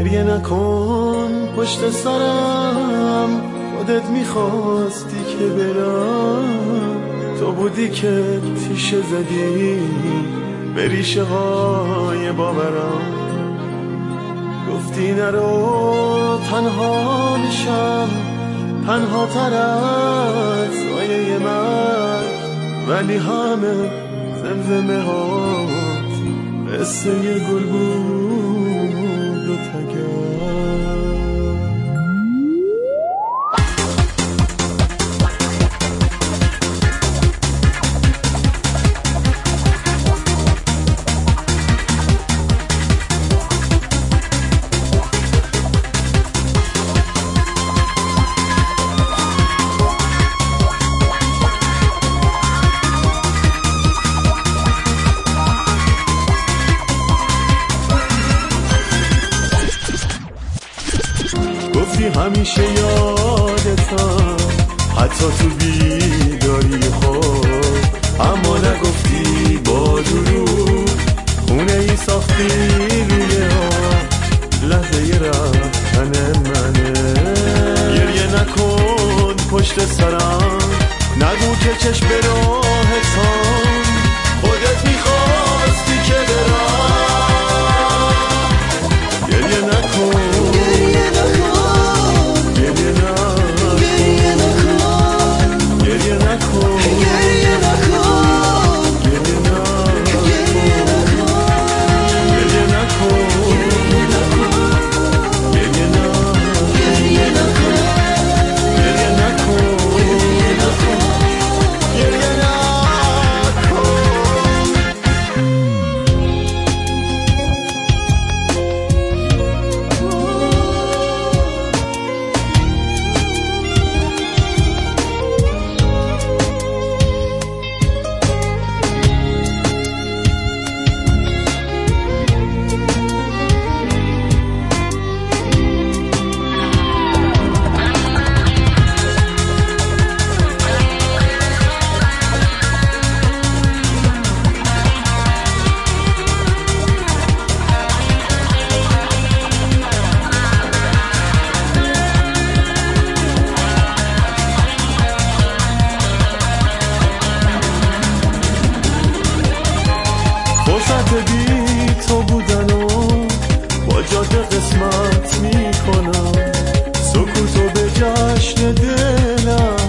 گریه نکن پشت سرم، خودت میخواستی که برم، تو بودی که تیشه زدی به ریشه های باورم. گفتی نرو تنها میشم، تنها تر از سایه من، ولی همه زمزمه هات قصه گل بود و تگر. گفتی همیشه یادتم حتی تو بیداری خود، اما نگفتی با دروغ خونه ای ساختی روی لحظه رفتن منه. گریه نکن پشت سرم، نگو که چشم به راهتم، خودت میخواستی که برم. گریه نکن فرصت بی تو بودن و با جاده قسمت میکنم، سکوتو به جشن دلم